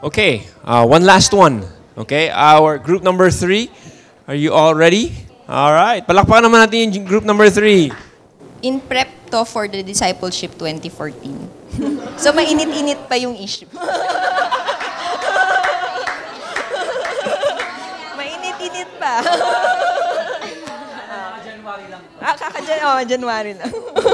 Okay, one last one. Okay, our group number 3. Are you all ready? All right. Palakpakan naman natin yung group number 3. In prep to for the Discipleship 2014. So, mainit-init pa yung issue. Mainit-init pa. January lang. January lang.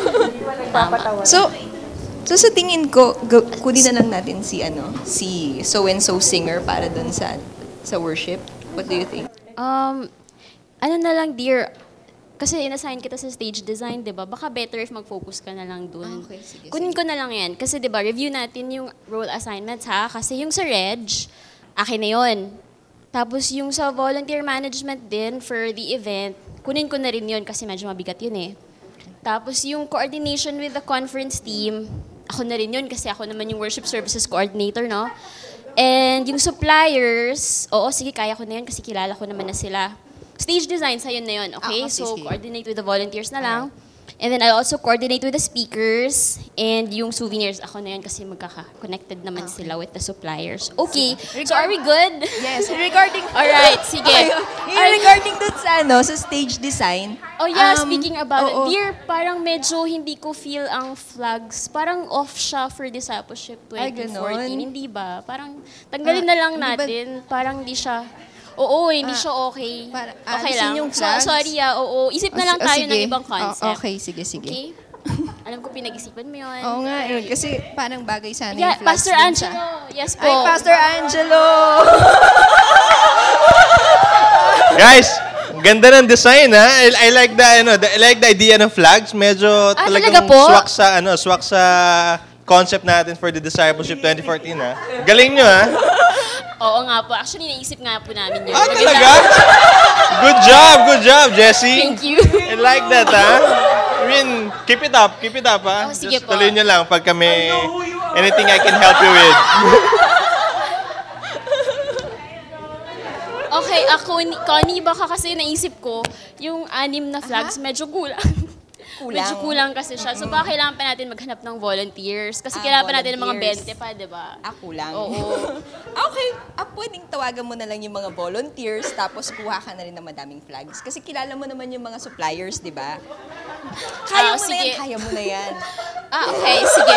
So sa tingin ko, kunin na lang natin si so-and-so singer para dun sa worship. What do you think? Ano na lang, dear, kasi inassign kita sa stage design, di ba? Baka better if mag-focus ka na lang dun. Okay, sige. Kunin ko na lang yan. Kasi di ba, review natin yung role assignments, ha? Kasi yung sa Reg, akin na yun. Tapos yung sa volunteer management din for the event, kunin ko na rin yun kasi medyo mabigat yun eh. Tapos yung coordination with the conference team, ako na rin yun kasi ako naman yung worship services coordinator, no? And yung suppliers, oo, sige, kaya ko na yun kasi kilala ko naman na sila. Stage design, sa'yo na yun, okay? So, coordinate with the volunteers na lang. And then I also coordinate with the speakers and yung souvenirs. Ako na yun kasi magkaka-connected naman sila with the suppliers. Okay, so are we good? Yes, regarding... Alright, sige. Regarding dun sa stage design. Oh yeah, speaking about it, oo. dear, parang medyo hindi ko feel ang flags. Parang off siya for Discipleship Ay, 2014. ganon? Hindi ba? Parang tanggalin na lang hindi ba- natin. Parang hindi siya... Oo, hindi siya okay. Okay alisin lang. yung flags? Sorry oo. Isip na lang tayo ng ibang concept. Okay, sige. Okay? Alam ko pinag-isipan mo yun. Oo nga, kasi parang bagay sana Yeah, yung flags Pastor dun Angelo. Yes po. Ay, Pastor Angelo! Guys, ganda ng design ha. I like the idea ng flags. Medyo talaga talagang po? swak sa concept natin for the Discipleship 2014 ha. Galing nyo ha. Oo nga po. Actually, naisip nga po namin yun. Talaga? Good job, Jessie. Thank you. I like that ha. I mean, keep it up ha. Oh, sige Just po. tuloy nyo lang pag kami anything I can help you with. Okay, Connie, baka kasi naisip ko, yung 6 na flags, medyo kulang. Medyo kulang kasi siya. So baka kailangan pa natin maghanap ng volunteers. Kasi kailangan pa natin ng mga volunteers. 20 pa, di ba? Kulang. Oo. Okay, pwedeng tawagan mo na lang yung mga volunteers tapos kuha ka na rin ng madaming flags. Kasi kilala mo naman yung mga suppliers, di ba? Kaya mo na yan, sige. kaya mo na yan. Okay, sige.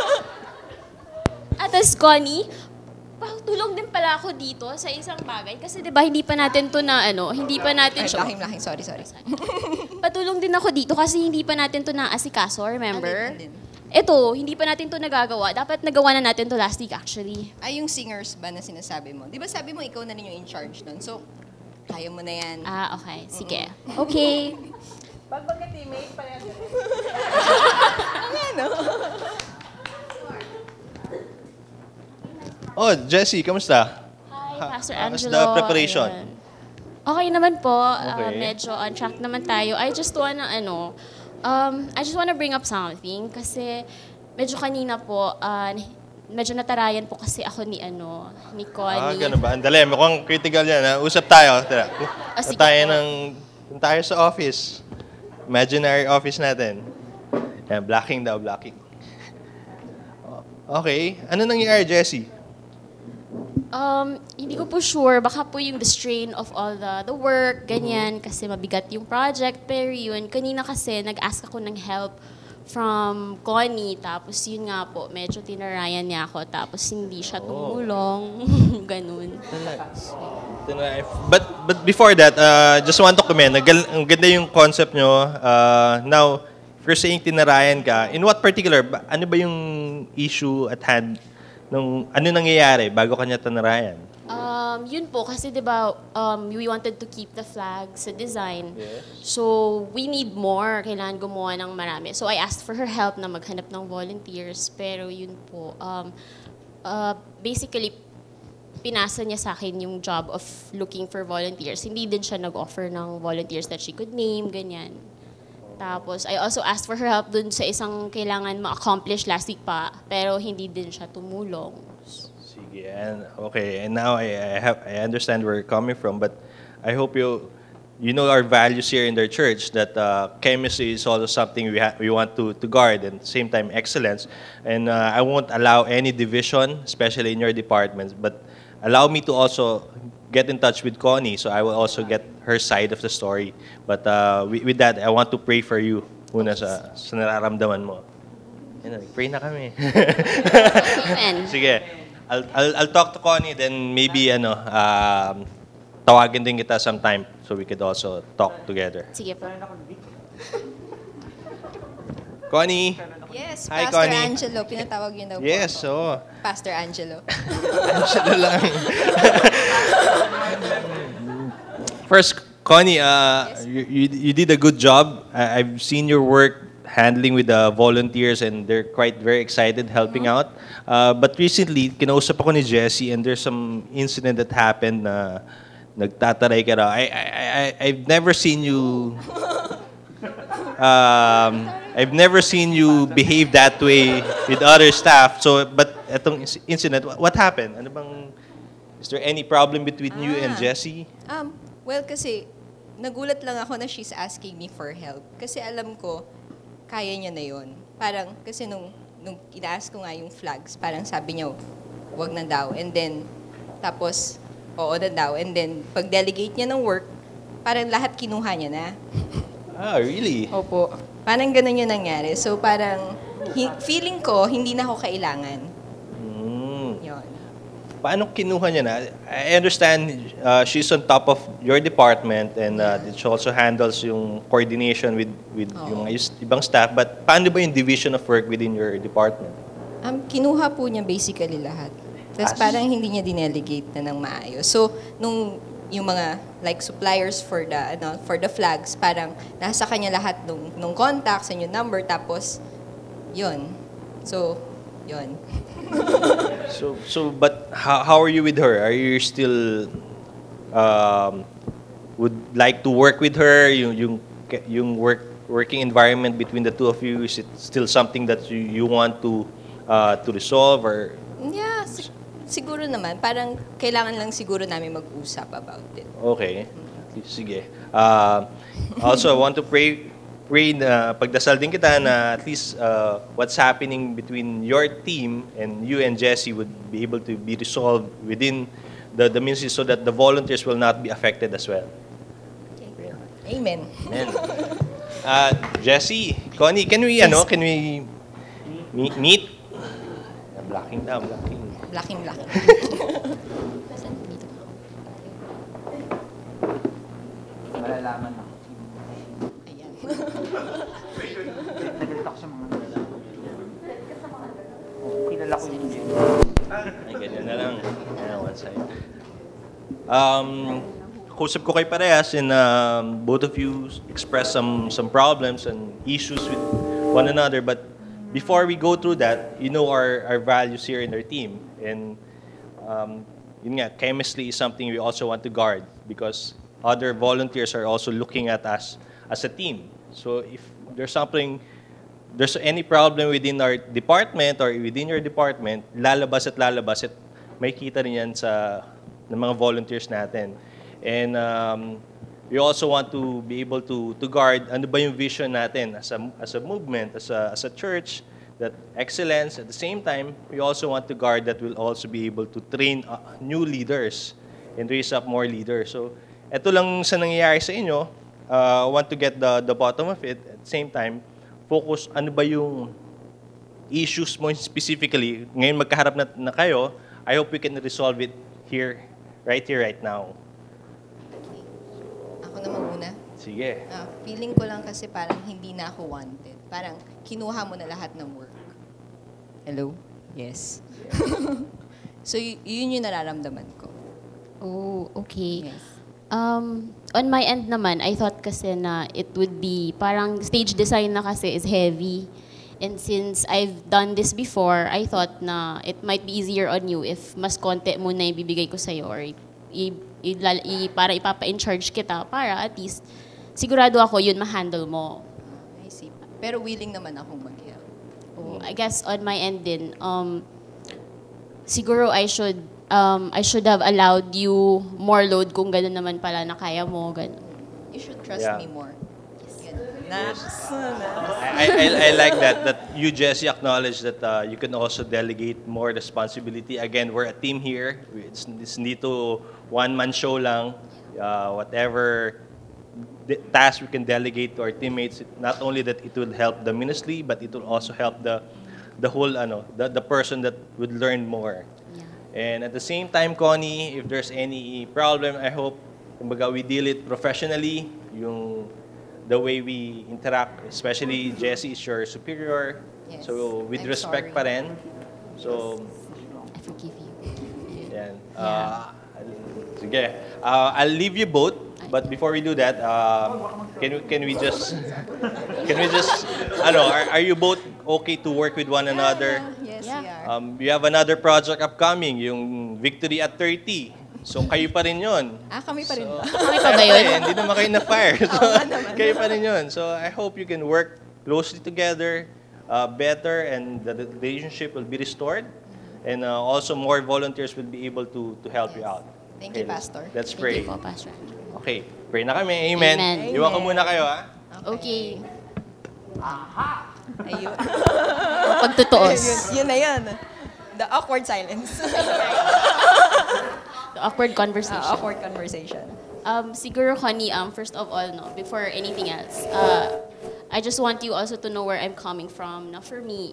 At as Connie, tulong din pala ako dito sa isang bagay. Kasi di ba hindi pa natin to na hindi pa natin siya. Lahing, sorry. Patulong din ako dito kasi hindi pa natin to naasikaso, remember? Alin? Ito, hindi pa natin to nagagawa. Dapat nagawa na natin to last week actually. Ay, yung singers ba na sinasabi mo? Di ba sabi mo ikaw na rin yung in charge nun? So, kaya mo na yan. Okay. Sige. Okay. Pag magka-teammate, pa yan. Ano? Oh, Jessie, kamusta? Hi, Pastor how's Angelo. the preparation? Ayan. Okay naman po. Okay. Medyo on track naman tayo. I just wanna bring up something kasi medyo kanina po, medyo natarayan po kasi ako ni Connie. Ganun ba? Andali, mukhang critical yan ha. Usap tayo. Tara. Sige Punta tayo sa office. Imaginary office natin. Yan, blocking. Okay. Ano nangyayari, Jessie? Hindi ko po sure. Baka po yung the strain of all the work, ganyan, kasi mabigat yung project. Pero yun, kanina kasi nag-ask ako ng help from Connie. Tapos yun nga po, medyo tinarayan niya ako. Tapos hindi siya tumulong. Ganun. But before that, just want to comment. Ang ganda yung concept nyo. Now, if you're saying tinarayan ka, in what particular, ano ba yung issue at hand? Ano nangyayari bago kanya tinarayan? Yun po, kasi di ba, we wanted to keep the flag sa design. Yes. So, we need more. Kailangan gumawa ng marami. So, I asked for her help na maghanap ng volunteers. Pero yun po, basically, pinasa niya sa akin yung job of looking for volunteers. Hindi din siya nag-offer ng volunteers that she could name, ganyan. Tapos, I also asked for her help dun sa isang kailangan ma-accomplish last week pa, pero hindi din siya tumulong. Sige, okay. And now I understand where you're coming from, but I hope you you know our values here in the church, that chemistry is also something we want to guard, and at the same time excellence. And I won't allow any division, especially in your departments, but allow me to also get in touch with Connie, so I will also get her side of the story. But with that, I want to pray for you una sa nararamdaman mo. Yan, pray na kami. Amen. Sige. I'll talk to Connie, then maybe tawagin din kita sometime so we could also talk together. Sige po. Connie. Yes, Hi, Pastor Connie. Angelo. Pinatawag yun daw po Yes, ako. oo. Pastor Angelo. Siya lang. First, Connie, you did a good job. I've seen your work handling with the volunteers, and they're quite very excited helping out. But recently, kinausap ako ni Jessie, and there's some incident that happened na nagtataray ka raw. I've never seen you I've never seen you behave that way with other staff. So, but etong incident, what happened? Ano bang, is there any problem between you and Jessie? Well, kasi nagulat lang ako na she's asking me for help. Kasi alam ko, kaya niya na yun. Parang, kasi nung ina-ask ko nga yung flags, parang sabi niya, wag na daw. And then, tapos, oo na daw. And then, pag-delegate niya ng work, parang lahat kinuha niya na. Ah, really? Opo. Parang ganun yung nangyari. So, parang, feeling ko, hindi na ako kailangan. Yun. Paano kinuha niya na? I understand she's on top of your department, and she also handles yung coordination with yung ibang staff. But paano ba yung division of work within your department? Kinuha po niya basically lahat. Tapos parang hindi niya dinelegate na ng maayos. So, nung yung mga like suppliers for the flags, parang nasa kanya lahat nung contacts and yung number, tapos yun. So, yun. So but how are you with her? Are you still would like to work with her? Yung working environment between the two of you, is it still something that you want to resolve, or? Yeah, siguro naman. Parang kailangan lang siguro namin mag-usap about it. Okay. Sige. Also, I want to pray na pagdasal din kita na at least what's happening between your team and you and Jessie would be able to be resolved within the ministry, so that the volunteers will not be affected as well. Okay. Amen. Amen. Jessie, Connie, can we meet? Blocking na, blocking. Blocking. Malalaman ako. Ayan. Nagalit ako sa mga nalalaman. Kilala ko yung Jen. Ay, ganyan na lang. One side. Kusap ko kay parehas, and both of you express some problems and issues with one another. But before we go through that, you know our values here in our team. And yun nga, chemistry is something we also want to guard, because other volunteers are also looking at us as a team. So if there's any problem within our department or within your department, lalabas at may kita rin yan ng mga volunteers natin. And we also want to be able to guard ano ba yung vision natin as a movement, as a church, that excellence. At the same time, we also want to guard that we'll also be able to train new leaders and raise up more leaders. So, ito lang sa nangyayari sa inyo. I want to get the bottom of it. At the same time, focus ano ba yung issues mo specifically. Ngayon magkaharap na kayo, I hope we can resolve it right now. Okay. Ako naman muna. Sige. Feeling ko lang kasi parang hindi na ako wanted. Parang kinuha mo na lahat ng work. Hello? Yes. So, yun yung nararamdaman ko. Oh, okay. Yes. On my end naman, I thought kasi na it would be, parang stage design na kasi is heavy. And since I've done this before, I thought na it might be easier on you if mas konti muna ibibigay ko sa'yo, or para ipapa-in-charge kita para at least sigurado ako yun ma-handle mo. I see. Pero willing naman akong mag-help. Oh, I guess on my end din, siguro I should have allowed you more load kung gano'n naman pala na kaya mo, gano'n. You should trust Yeah. me more. I like that you, Jesse, acknowledge that you can also delegate more responsibility. Again, we're a team here. It's hindi to one-man show lang. Whatever task we can delegate to our teammates, not only that it will help the ministry, but it will also help the whole the person that would learn more. Yeah. And at the same time, Connie, if there's any problem, I hope kumbaga, we deal it professionally, the way we interact, especially Jessie is your superior. Yes. So with I'm respect sorry. pa rin. So, I forgive you. yan. Sige. I'll leave you both. But before we do that, can we just are you both okay to work with one another? Yes, Yeah. we are. We have another project upcoming, yung Victory at 30. So kayo pa rin yun. Kami pa rin ba? Kami pa ba yun? Hindi naman kayo na-fire. So, kayo pa rin yun. So I hope you can work closely together, better, and the relationship will be restored. And also more volunteers will be able to help you out. Thank you, Okay, Pastor. Let's Thank pray. you po, Pastor Andrew. Okay, pray na kami. Amen. Amen. Iwan ko muna kayo, ha? Okay. Ayun. Pagtutuos. Yun na yun. The awkward silence. The awkward conversation. Awkward conversation. Siguro, Connie, first of all, no, before anything else, I just want you also to know where I'm coming from. Now, for me,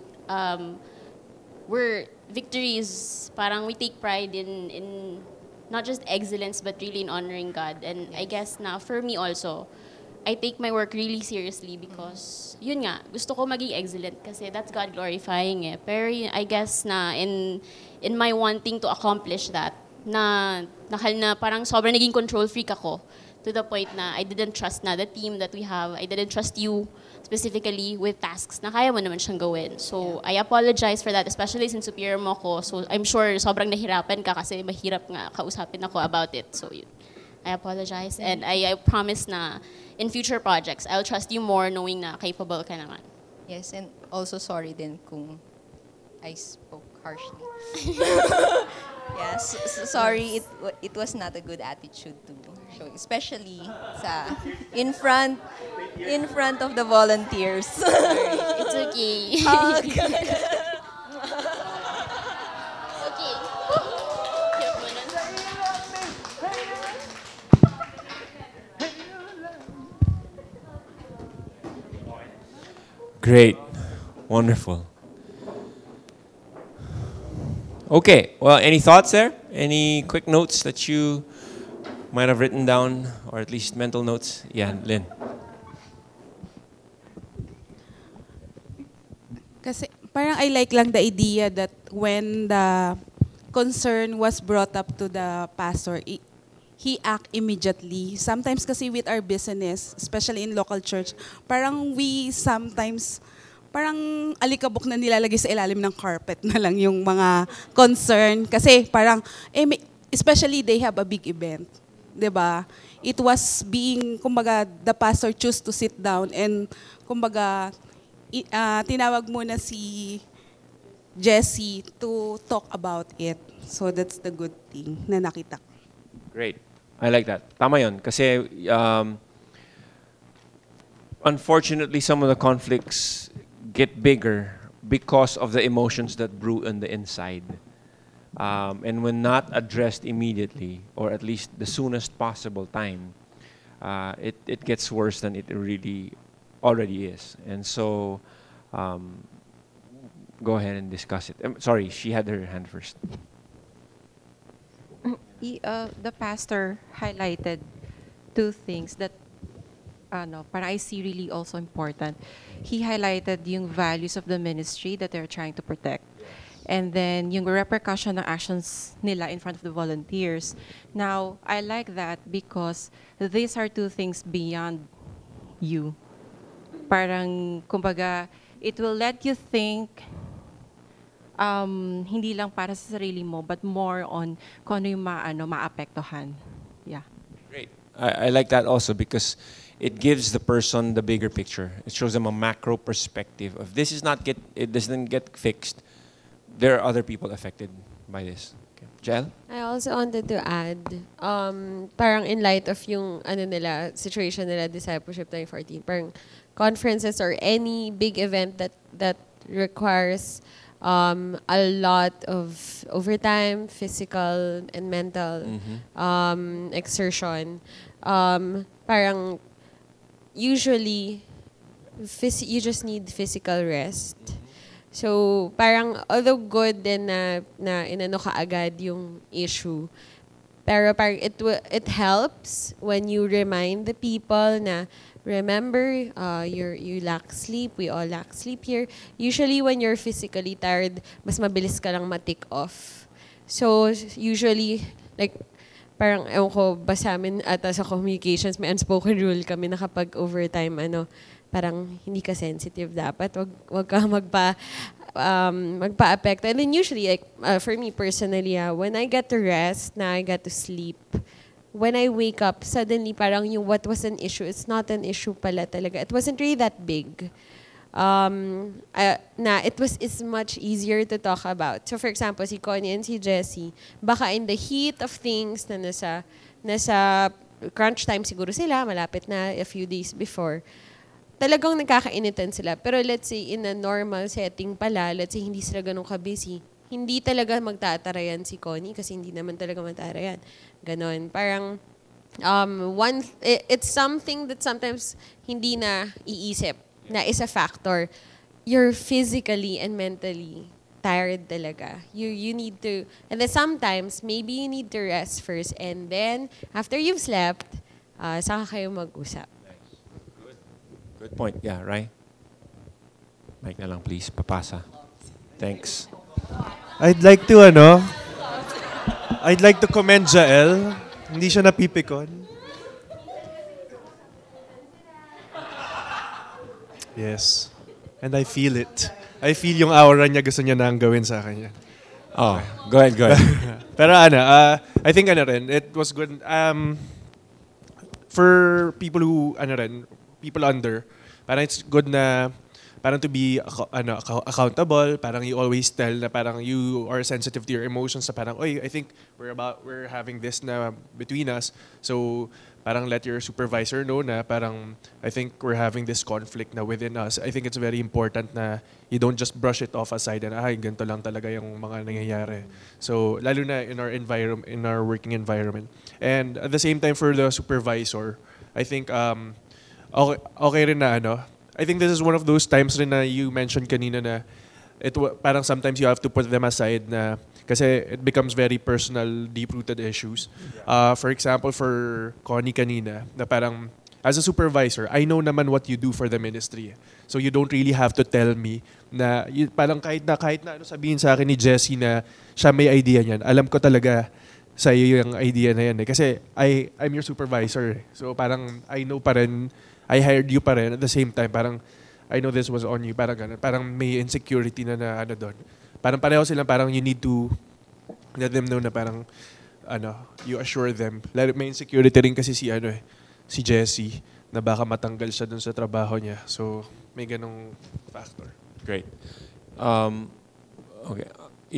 we're victories. Parang we take pride in not just excellence, but really in honoring God. And I guess na for me also, I take my work really seriously because, yun nga, gusto ko maging excellent kasi that's God glorifying eh. Pero I guess na in my wanting to accomplish that, na parang sobrang naging control freak ako to the point na I didn't trust na the team that we have. I didn't trust you specifically with tasks na kaya mo naman siyang gawin. So, I apologize for that, especially since superior mo ko. So, I'm sure sobrang nahirapan ka kasi mahirap nga kausapin ako about it. So, yun. I apologize. And I promise na in future projects, I'll trust you more knowing na capable ka naman. Yes, and also sorry din kung I spoke harshly. Yes, sorry, it was not a good attitude to show, especially in front of the volunteers. It's okay. Okay. Hirap mo nun. Great. Wonderful. Okay. Well, any thoughts there? Any quick notes that you might have written down, or at least mental notes? Yeah, Lynn. Kasi parang I like lang the idea that when the concern was brought up to the pastor, he act immediately. Sometimes kasi with our business, especially in local church, parang we sometimes parang alikabok na nilalagay sa ilalim ng carpet na lang yung mga concern. Kasi parang, especially they have a big event. 'Di ba? It was being, kumbaga, the pastor choose to sit down and, kumbaga, tinawag muna si Jessie to talk about it. So that's the good thing na nakita ko. Great. I like that. Tama yun. Kasi, unfortunately, some of the conflicts get bigger because of the emotions that brew on the inside. And when not addressed immediately, or at least the soonest possible time, it gets worse than it really already is. And so, go ahead and discuss it. Sorry, she had her hand first. The pastor highlighted two things that para I see really also important. He highlighted yung values of the ministry that they're trying to protect. And then yung repercussion ng actions nila in front of the volunteers. Now, I like that because these are two things beyond you. Parang, kumbaga, it will let you think hindi lang para sa sarili mo, but more on kung ano yung maapektuhan. Yeah. Great. I like that also because it gives the person the bigger picture. It shows them a macro perspective. If it doesn't get fixed, there are other people affected by this. Okay. Jel? I also wanted to add, parang in light of yung situation nila, Discipleship 2014, parang conferences or any big event that requires a lot of overtime, physical and mental exertion. Parang usually you just need physical rest. So, parang although good din na inano ka agad yung issue, pero parang it helps when you remind the people na remember, you lack sleep, we all lack sleep here. Usually when you're physically tired, mas mabilis ka lang ma-tick off. So, usually, like, parang, ewan ko, ba sa amin ata sa communications, may unspoken rule kami na kapag overtime, parang hindi ka sensitive dapat. Wag ka magpa-apekto. And then usually, like, for me personally, when I get to rest, I get to sleep, when I wake up, suddenly parang yung what was an issue, it's not an issue pala talaga. It wasn't really that big. It's much easier to talk about. So for example, si Connie and si Jessie, baka in the heat of things na nasa crunch time siguro sila, malapit na a few days before, talagang nagkakainitan sila. Pero let's say in a normal setting pala, let's say hindi sila ganun ka-busy, hindi talaga magtatarayan si Connie kasi hindi naman talaga matarayan. Ganon. Parang, it's something that sometimes hindi na iisip na is a factor. You're physically and mentally tired talaga. You need to, and then sometimes, maybe you need to rest first and then, after you've slept, saka kayo mag-usap. Good point. Yeah, right? Mic na lang, please. Papasa. Thanks. I'd like to commend Jael. Hindi siya napipikon. Yes. And I feel it. I feel yung aura niya, gusto niya nang gawin sa akin yan. Oh, go ahead. Pero I think it was good. For people who, people under, parang it's good na parang to be accountable, parang you always tell na parang you are sensitive to your emotions, na parang, oy, I think we're having this na between us, so parang let your supervisor know na parang I think we're having this conflict na within us. I think it's very important na you don't just brush it off aside and ganito lang talaga yung mga nangyayari. So lalo na in our environment, in our working environment. And at the same time for the supervisor, I think okay rin na I think this is one of those times rin na you mentioned kanina na parang sometimes you have to put them aside na kasi it becomes very personal, deep-rooted issues. For example, for Connie kanina, na parang as a supervisor, I know naman what you do for the ministry. So you don't really have to tell me na parang kahit na sabihin sa akin ni Jessie na siya may idea niyan, alam ko talaga sa iyo yung idea na yan. Kasi I'm your supervisor. So parang I know pa rin, I hired you pa rin. At the same time, parang I know this was on you. Parang ganun. Parang may insecurity na doon. Parang pareho silang parang you need to let them know na parang you assure them. May insecurity rin kasi si Jessie na baka matanggal siya dun sa trabaho niya. So may ganong factor. Great. Okay.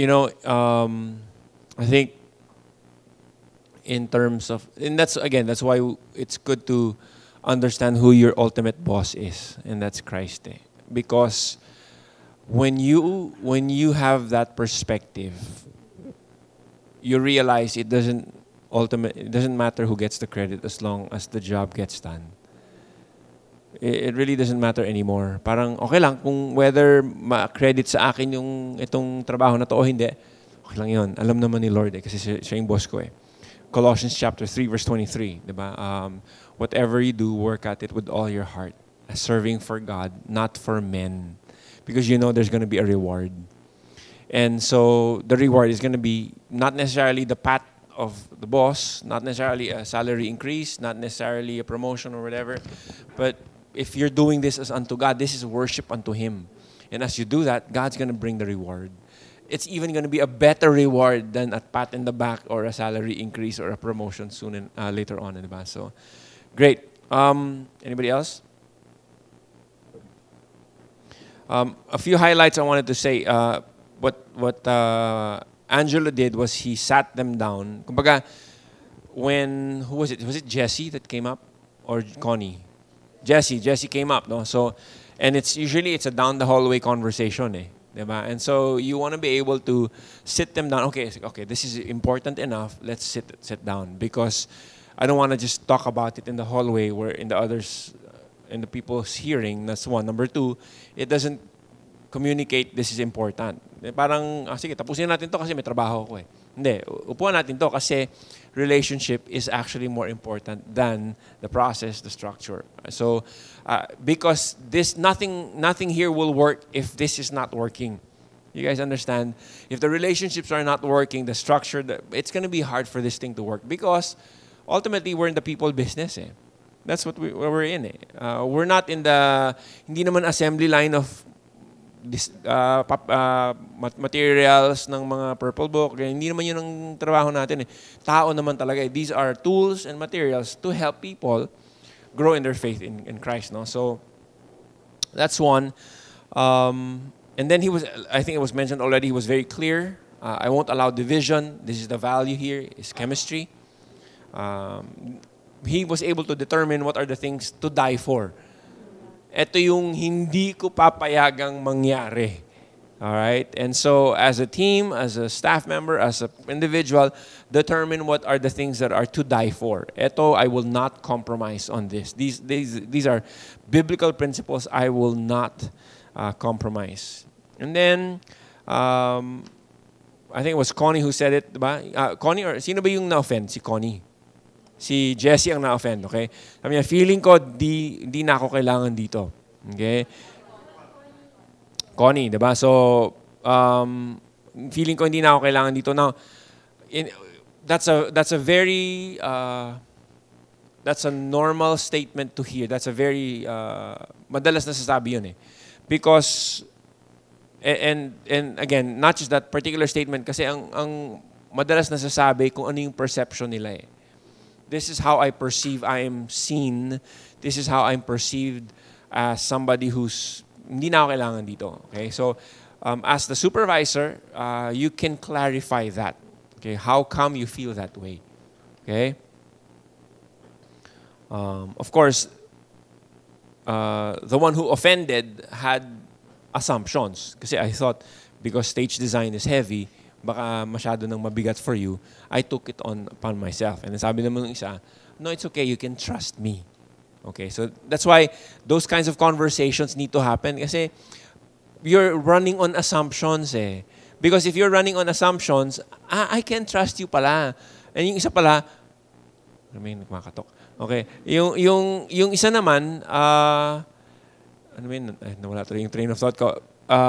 I think in terms of, and that's why it's good to understand who your ultimate boss is, and that's Christ. Because when you have that perspective, you realize it doesn't matter who gets the credit as long as the job gets done. It really doesn't matter anymore. Parang okay lang kung whether ma-credit sa akin itong trabaho na to o hindi. Okay lang yun. Alam naman ni Lord kasi siya yung boss ko . Colossians chapter 3 verse 23, diba? Whatever you do, work at it with all your heart, as serving for God, not for men, because you know there's going to be a reward. And so the reward is going to be not necessarily the pat of the boss, not necessarily a salary increase, not necessarily a promotion or whatever, but if you're doing this as unto God, this is worship unto Him. And as you do that, God's going to bring the reward. It's even going to be a better reward than a pat in the back or a salary increase or a promotion soon later on. Diba? So, great. Anybody else? A few highlights I wanted to say. What Angelo did was he sat them down. Kumbaga, when, who was it? Was it Jesse that came up? Or Connie? Jesse came up, no? So, and it's usually it's a down the hallway conversation, eh. Diba? And so you want to be able to sit them down. Okay, this is important enough. Let's sit down, because I don't want to just talk about it in the hallway where in the people's hearing. That's one. Number two, it doesn't communicate this is important. Parang, sige, tapusin natin to kasi may trabaho ko eh. Hindi, upuan natin to kasi relationship is actually more important than the process, the structure. So, because nothing here will work if this is not working. You guys understand? If the relationships are not working, the structure, it's going to be hard for this thing to work, because ultimately we're in the people business eh. That's what we're in eh. We're not in the, hindi naman assembly line of materials ng mga Purple Book. Hindi naman yun ang trabaho natin eh. Tao naman talaga eh. These are tools and materials to help people grow in their faith in Christ. No? So, that's one. And then I think it was mentioned already, he was very clear. I won't allow division. This is the value here, is chemistry. He was able to determine what are the things to die for. Ito yung hindi ko papayagang mangyari. All right? And so, as a team, as a staff member, as an individual, determine what are the things that are to die for. Ito, I will not compromise on this. These are biblical principles. I will not compromise. And then, I think it was Connie who said it, diba? Connie, or sino ba yung na-offend? Si Connie. Si Jesse ang na-offend, okay? Sabi niya, feeling ko, di na ako kailangan dito. Okay? Connie, diba? So, feeling ko hindi na ako kailangan dito. Now, that's a very, that's a normal statement to hear. That's a very, madalas nasasabi yun eh. Because, and again, not just that particular statement, kasi ang madalas nasasabi kung ano yung perception nila eh. This is how I perceive I am seen. This is how I'm perceived as somebody who's hindi na ako kailangan dito. Okay? So, as the supervisor, you can clarify that. Okay? How come you feel that way? Okay? Of course, the one who offended had assumptions. Kasi I thought, because stage design is heavy, baka masyado nang mabigat for you, I took it upon myself. And sabi naman ng isa, no, it's okay, you can trust me. Okay, so that's why those kinds of conversations need to happen, kasi you're running on assumptions eh. Because if you're running on assumptions, I can trust you pala. And yung isa pala, may nagmakatok. Okay, yung isa naman, nawala tuloy yung train of thought ko.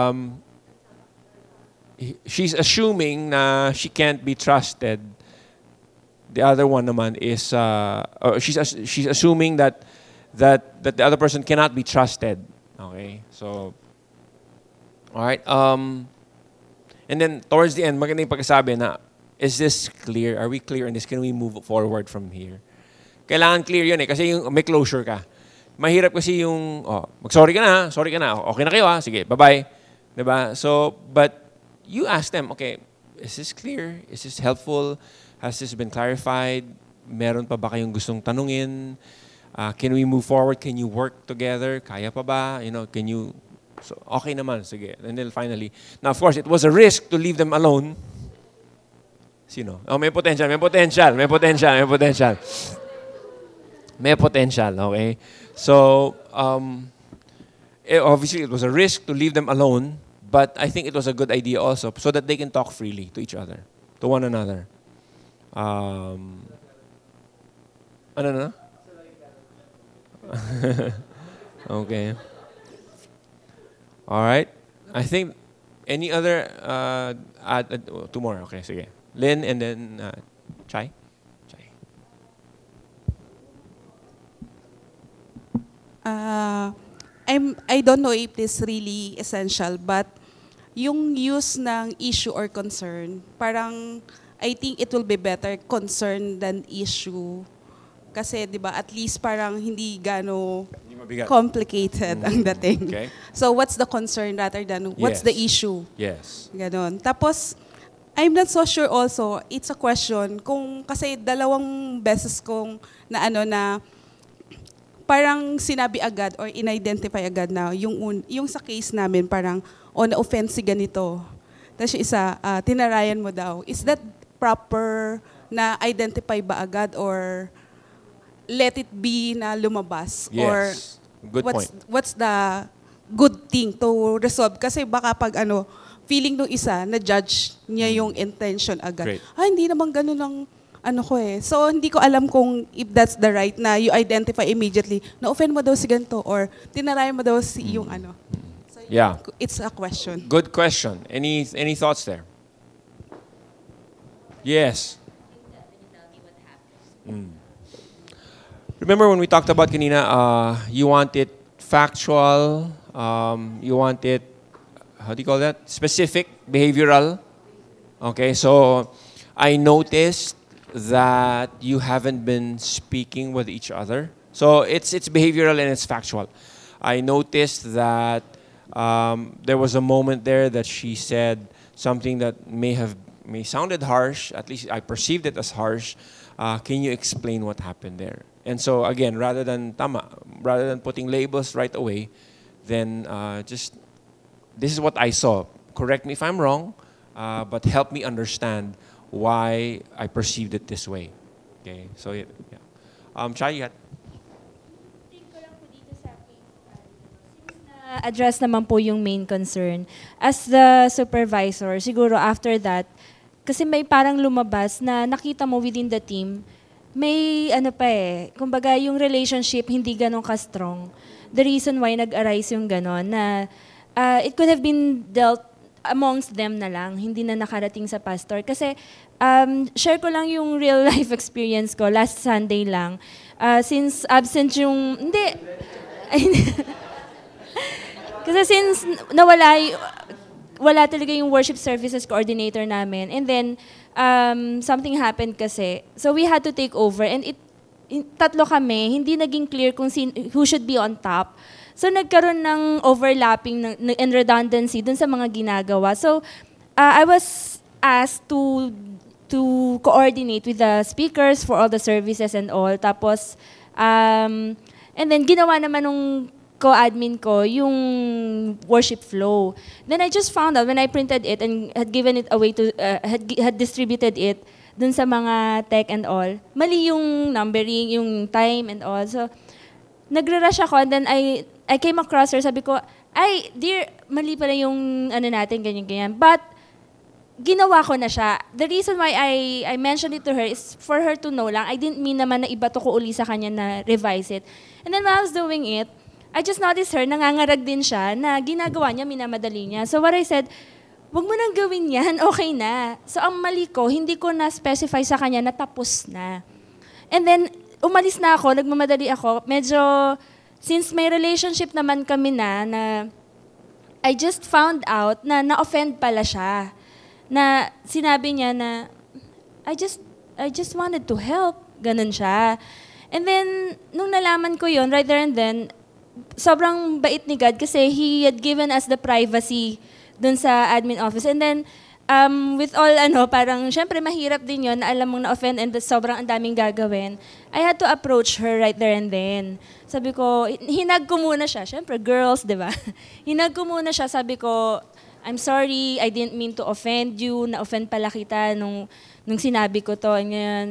She's assuming na she can't be trusted. The other one naman is she's assuming that the other person cannot be trusted. Okay, so all right. And then towards the end, maganda yung pagkasabi na, is this clear? Are we clear in this? Can we move forward from here? Kailangan clear yun eh, kasi yung may closure ka. Mahirap kasi yung sorry ka na, okay na kayo sige, bye-bye. Diba? So, but you ask them, okay, is this clear? Is this helpful? Has this been clarified? Meron pa ba kayong gustong tanungin? Can we move forward? Can you work together? Kaya pa ba? Can you... So, okay naman, sige. And then finally, now of course, it was a risk to leave them alone. Sino? May potential, okay? So, obviously, it was a risk to leave them alone. But I think it was a good idea also, so that they can talk freely to each other, to one another. Okay. All right. I think any other two more. Okay, sige. Lynn and then Chai. I don't know if this really essential, but yung use ng issue or concern, parang I think it will be better concern than issue. Kasi 'di ba, at least parang hindi complicated ang dating. Okay. So what's the concern rather than what's the issue? Yes. Ganon. Tapos I'm not so sure also, it's a question, kung kasi dalawang beses kong na parang sinabi agad or in-identify agad na yung sa case namin parang, na-offense si ganito. Tapos yung isa, tinarayan mo daw. Is that proper na identify ba agad or let it be na lumabas? Yes. Or Good point. what's the good thing to resolve? Kasi baka pag feeling nung isa, na-judge niya yung intention agad. Great. Hindi naman ganun ang ko eh. So, hindi ko alam kung if that's the right na you identify immediately, na-offend mo daw si ganito or tinarayan mo daw si yung So, Yeah. it's a question. Good question. Any thoughts there? Yes. Remember when we talked about kanina, you want it factual, you want it, how do you call that? Specific, behavioral. Okay, so I noticed that you haven't been speaking with each other. So it's behavioral and it's factual. I noticed that there was a moment there that she said something that may sounded harsh. At least I perceived it as harsh. Can you explain what happened there? And so again, rather than putting labels right away, then just this is what I saw. Correct me if I'm wrong, but help me understand why I perceived it this way. Okay, so yeah. Chai, you had? Address naman po yung main concern. As the supervisor, siguro after that, kasi may parang lumabas na nakita mo within the team, may kumbaga yung relationship hindi ganun ka-strong. The reason why nag-arise yung ganon na it could have been dealt amongst them na lang, hindi na nakarating sa pastor. Kasi share ko lang yung real life experience ko last Sunday lang. Since absent yung, kasi since wala talaga yung worship services coordinator namin. And then, something happened kasi. So we had to take over. And tatlo kami, hindi naging clear kung who should be on top. So nagkaroon ng overlapping and redundancy dun sa mga ginagawa. So I was asked to coordinate with the speakers for all the services and all. Tapos, and then ginawa naman nung co-admin ko yung worship flow. Then I just found out when I printed it and had given it away to, had distributed it dun sa mga tech and all, mali yung numbering, yung time and all. So, nagre-rush ako and then I came across her, sabi ko, ay, dear, mali pala yung natin, ganyan-ganyan. But, ginawa ko na siya. The reason why I mentioned it to her is for her to know lang. I didn't mean naman na iba to ko uli sa kanya na revise it. And then while I was doing it, I just noticed her, nangangarag din siya na ginagawa niya, minamadali niya. So what I said, wag mo nang gawin yan, okay na. So ang mali ko, hindi ko na-specify sa kanya na tapos na. And then, umalis na ako, nagmamadali ako. Medyo, since may relationship naman kami na I just found out na na-offend pala siya. Na sinabi niya na, I just wanted to help. Ganun siya. And then, nung nalaman ko yon right there and then, sobrang bait ni God kasi He had given us the privacy dun sa admin office. And then, with all, parang, syempre, mahirap din yon na alam mong na-offend and sobrang ang daming gagawin. I had to approach her right there and then. Sabi ko, hinag ko muna siya. Syempre, girls, di ba? Hinag ko muna siya. Sabi ko, I'm sorry, I didn't mean to offend you. Na-offend pala kita nung sinabi ko to.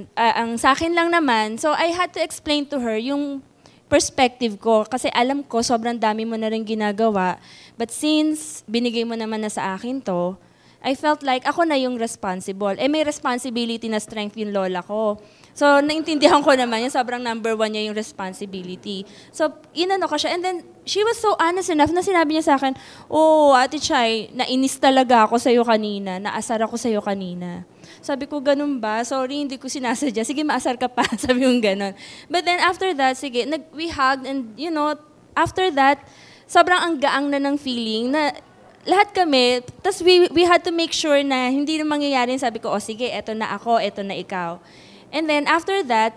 Ang sa akin lang naman, so I had to explain to her yung perspective ko. Kasi alam ko, sobrang dami mo na rin ginagawa. But since binigay mo naman na sa akin to, I felt like ako na yung responsible. May responsibility na strength yung lola ko. So, naintindihan ko naman yung sobrang number 1 niya yung responsibility. So, inano ko siya. And then, she was so honest enough na sinabi niya sa akin, oh, Ate Chay, nainis talaga ako sa'yo kanina. Naasar ako sa'yo kanina. Sabi ko, ganun ba? Sorry, hindi ko sinasadya. Sige, maasar ka pa. Sabi yung ganun. But then after that, sige, we hugged and, after that, sobrang ang gaang na ng feeling na lahat kami, tas we had to make sure na hindi na mangyayari. Sabi ko, sige, eto na ako, eto na ikaw. And then after that,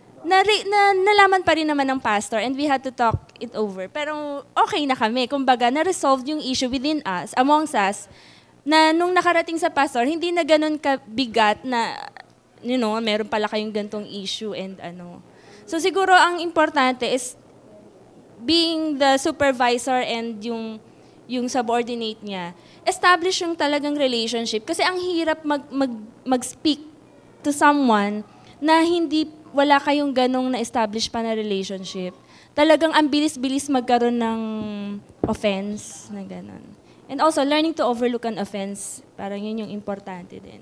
nalaman pa rin naman ng pastor and we had to talk it over. Pero okay na kami. Kumbaga, na-resolve yung issue within us, amongst us. na nung nakarating sa pastor, hindi na ganun kabigat na, meron pala kayong gantong issue and ano. So siguro ang importante is being the supervisor and yung subordinate niya, establish yung talagang relationship. Kasi ang hirap mag-speak to someone na wala kayong ganong na-establish pa na relationship. Talagang ang bilis-bilis magkaroon ng offense na ganon. And also, learning to overlook an offense, parang yun yung importante din.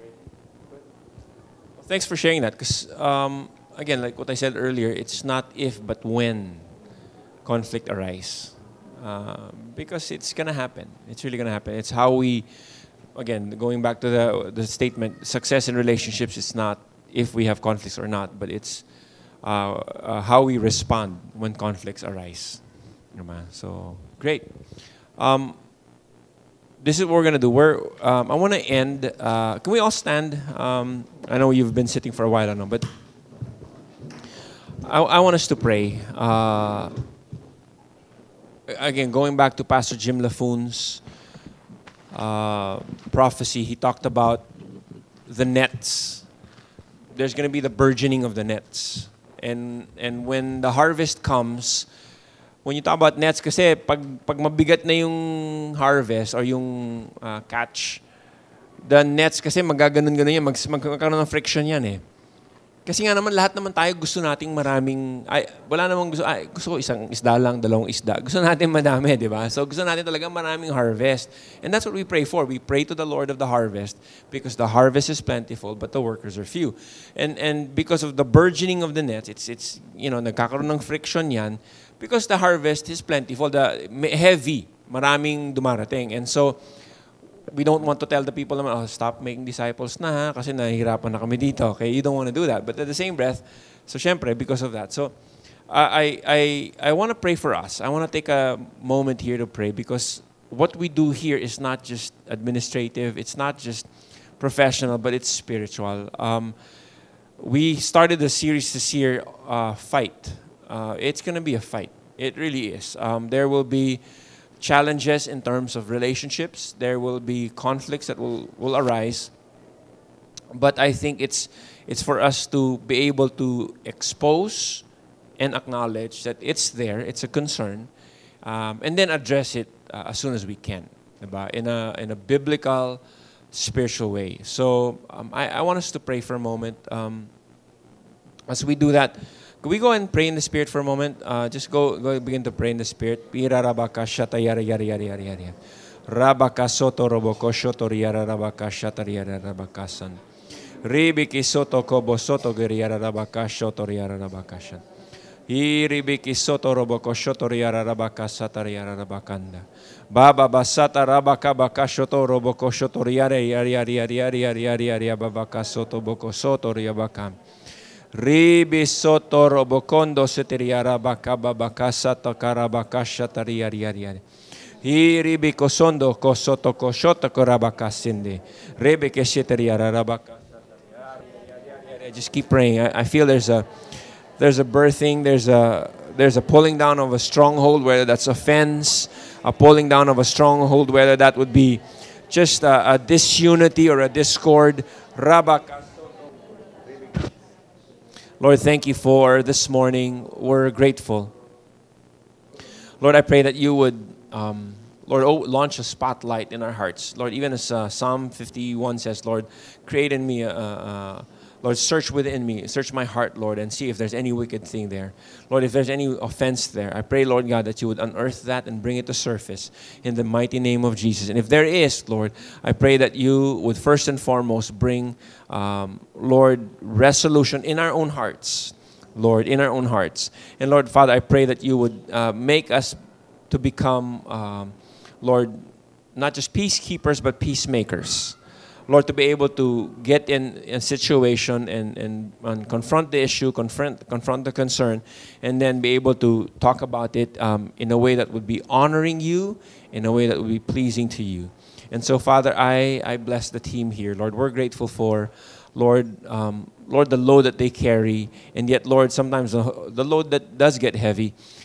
Thanks for sharing that. Because, again, like what I said earlier, it's not if but when conflict arise. Because it's going to happen. It's really going to happen. It's how we, again, going back to the statement, success in relationships is not if we have conflicts or not, but it's how we respond when conflicts arise. So, great. This is what we're going to do. I want to end. Can we all stand? I know you've been sitting for a while, but I want us to pray. Again, going back to Pastor Jim Lafoon's prophecy, he talked about the nets. There's going to be the burgeoning of the nets. And when the harvest comes, when you talk about nets, kasi pag mabigat na yung harvest or yung catch, the nets kasi magaganon-ganon yan, magkakaroon ng friction yan eh. Kasi nga naman, lahat naman tayo gusto nating maraming, wala namang gusto ko isang isda lang, dalawang isda. Gusto natin madami, di ba? So gusto natin talaga maraming harvest. And that's what we pray for. We pray to the Lord of the harvest because the harvest is plentiful but the workers are few. And because of the burgeoning of the nets, it's nagkakaroon ng friction yan because the harvest is plentiful, the heavy, maraming dumarating. And so, we don't want to tell the people naman, stop making disciples na ha, kasi nahihirapan na kami dito. Okay, you don't want to do that. But at the same breath, so syempre, because of that. So, I want to pray for us. I want to take a moment here to pray because what we do here is not just administrative, it's not just professional, but it's spiritual. We started a series this year, Fight. It's going to be a fight. It really is. There will be challenges in terms of relationships. There will be conflicts that will arise. But I think it's for us to be able to expose and acknowledge that it's there, it's a concern, and then address it as soon as we can, diba? In a biblical, spiritual way. So I want us to pray for a moment. As we do that, can we go and pray in the Spirit for a moment? Just go begin to pray in the Spirit. Rabaka soto roboko shoto riara rabaka shata riara rabakasan. Ribiki soto kobo soto geriara rabaka shoto riara rabakashan. Ribiki soto roboko shoto riara rabaka sata riara rabakanda. Baba basata rabaka baka shoto roboko shoto riara riara babaka soto boko soto riabakam. Ribi soto robokondo setiriara bakaba bakasa takarabakasha tariariari. Ribi kosondo kosoto koshota korabakasinde. Ribi keshetiriara rabakasa. Just keep praying. I feel there's a birthing, there's a pulling down of a stronghold, whether that's offense, a pulling down of a stronghold, whether that would be just a disunity or a discord. Rabaka. Lord, thank you for this morning. We're grateful. Lord, I pray that you would, launch a spotlight in our hearts. Lord, even as Psalm 51 says, Lord, create in me Lord, search within me, search my heart, Lord, and see if there's any wicked thing there. Lord, if there's any offense there, I pray, Lord God, that you would unearth that and bring it to surface in the mighty name of Jesus. And if there is, Lord, I pray that you would first and foremost bring, Lord, resolution in our own hearts. Lord, in our own hearts. And Lord, Father, I pray that you would make us to become, Lord, not just peacekeepers, but peacemakers. Lord, to be able to get in a situation and confront the issue, confront the concern, and then be able to talk about it in a way that would be honoring you, in a way that would be pleasing to you. And so, Father, I bless the team here. Lord, we're grateful for, Lord, the load that they carry. And yet, Lord, sometimes the load that does get heavy,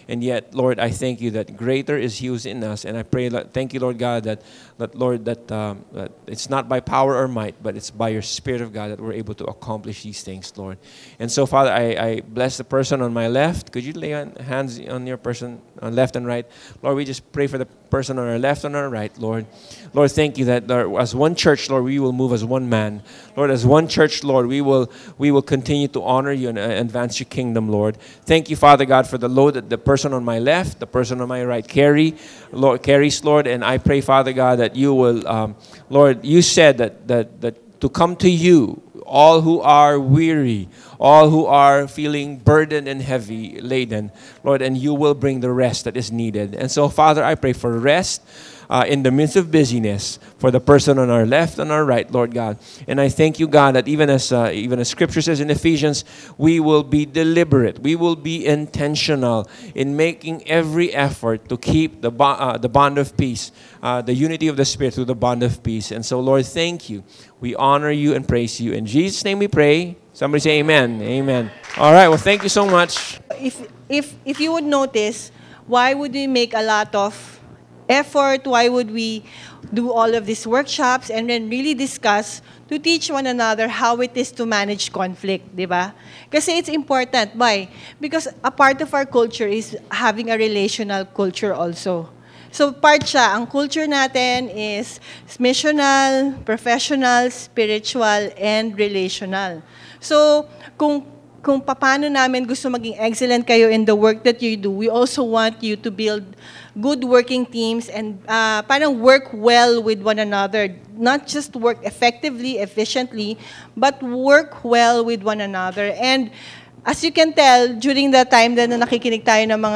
And yet, Lord, I thank you that greater is He who's in us. And I pray, thank you, Lord God, that it's not by power or might, but it's by your Spirit of God that we're able to accomplish these things, Lord. And so, Father, I bless the person on my left. Could you lay hands on your person on left and right? Lord, we just pray for the person on our left and our right, Lord. Lord, thank you that as one church, Lord, we will move as one man. Lord, as one church, Lord, we will continue to honor you and advance your kingdom, Lord. Thank you, Father God, for the load that the person on my left, the person on my right carries, Lord. And I pray, Father God, that you will, Lord, you said that to come to you, all who are weary, all who are feeling burdened and heavy laden, Lord, and you will bring the rest that is needed. And so, Father, I pray for rest in the midst of busyness for the person on our left and our right, Lord God. And I thank you, God, that even as Scripture says in Ephesians, we will be deliberate, we will be intentional in making every effort to keep the bond of peace, the unity of the Spirit through the bond of peace. And so, Lord, thank you. We honor you and praise you. In Jesus' name we pray. Somebody say amen. Amen. All right. Well, thank you so much. If you would notice, why would we make a lot of effort? Why would we do all of these workshops and then really discuss to teach one another how it is to manage conflict, di ba? Kasi it's important. Why? Because a part of our culture is having a relational culture also. So part siya, ang culture natin is missional, professional, spiritual, and relational. So kung paano namin gusto maging excellent kayo in the work that you do, we also want you to build good working teams and parang work well with one another. Not just work effectively, efficiently, but work well with one another. And as you can tell, during the time na nakikinig tayo ng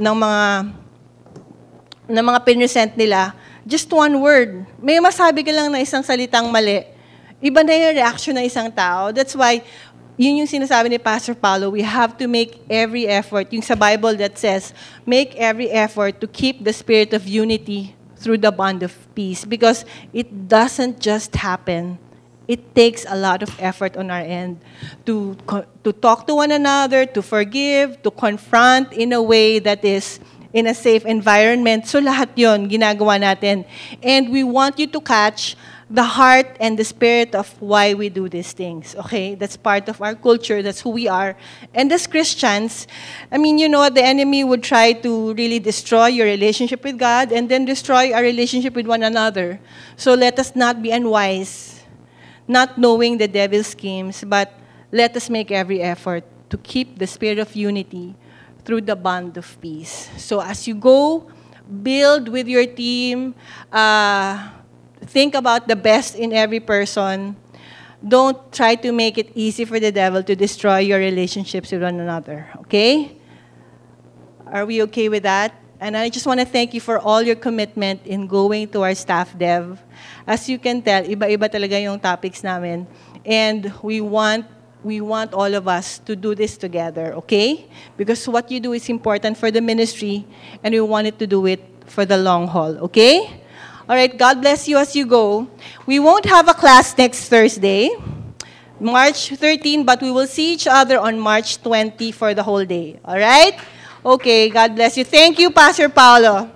mga pinresent nila, just one word. May masabi ka lang na isang salitang mali. Iba na yung reaction ng isang tao. That's why, yun yung sinasabi ni Pastor Paulo, we have to make every effort. Yung sa Bible that says, make every effort to keep the spirit of unity through the bond of peace. Because it doesn't just happen. It takes a lot of effort on our end to talk to one another, to forgive, to confront in a way that is in a safe environment. So lahat yon ginagawa natin. And we want you to catch the heart and the spirit of why we do these things, okay? That's part of our culture. That's who we are. And as Christians, I mean, you know, the enemy would try to really destroy your relationship with God and then destroy our relationship with one another. So let us not be unwise, not knowing the devil's schemes, but let us make every effort to keep the spirit of unity through the bond of peace. So as you go, build with your team, think about the best in every person. Don't try to make it easy for the devil to destroy your relationships with one another, okay? Are we okay with that? And I just want to thank you for all your commitment in going to our staff dev. As you can tell, iba-iba talaga yung topics namin. And we want all of us to do this together, okay? Because what you do is important for the ministry, and we wanted to do it for the long haul, okay? All right, God bless you as you go. We won't have a class next Thursday, March 13, but we will see each other on March 20 for the whole day, all right? Okay, God bless you. Thank you, Pastor Paulo.